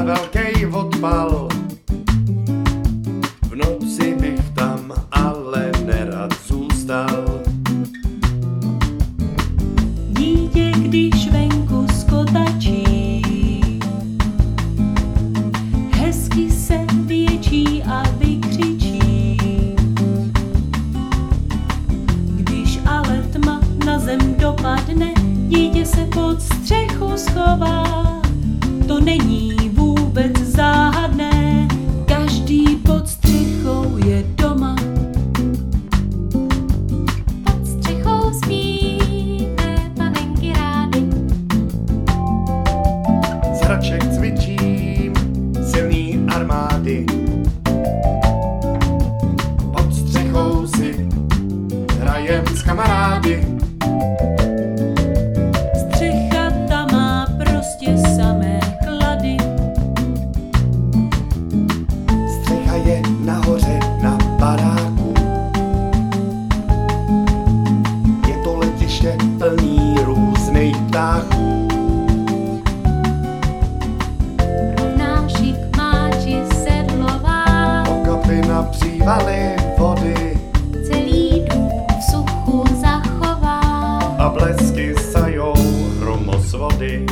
a velký odpal. V noci bych tam ale nerad zůstal. Dítě, když venku skotačí, hezky se věčí a vykřičí. Když ale tma na zem dopadne, dítě se pod střechu schová. To není vůbec záhadné, každý pod střechou je doma. Pod střechou spíme panenky rády. Z hraček cvičím silný armády. Pod střechou si hrajem s kamarády. Střecha ta má prostě samé klady. Střecha je nahoře na baráku. Je to letiště plný různých ptáků. Rovnášik má či sedlová, Okapy na přívaly vody celý dům v suchu zachová. a blesky sajou hromosvody.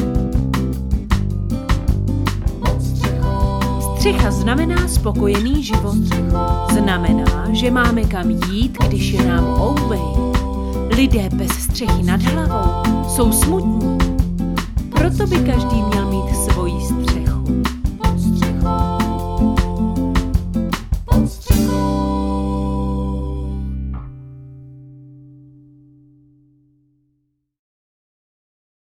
Pod střechou, Střecha znamená spokojený život. Znamená, že máme kam jít, když je nám oubej. Lidé bez střechy nad hlavou jsou smutní. Proto by každý měl mít svoji střechu.